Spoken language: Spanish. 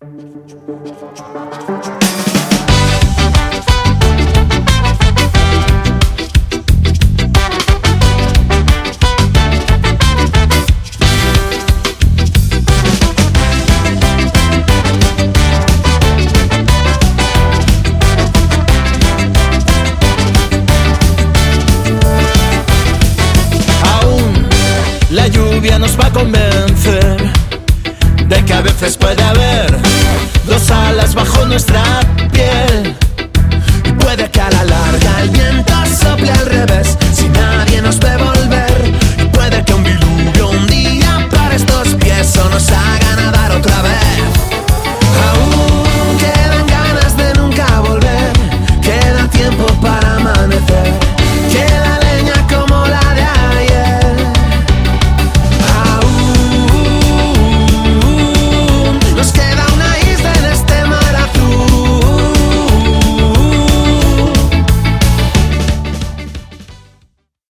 La lluvia nos va a convencer de que a veces puede haber dos alas bajo nuestra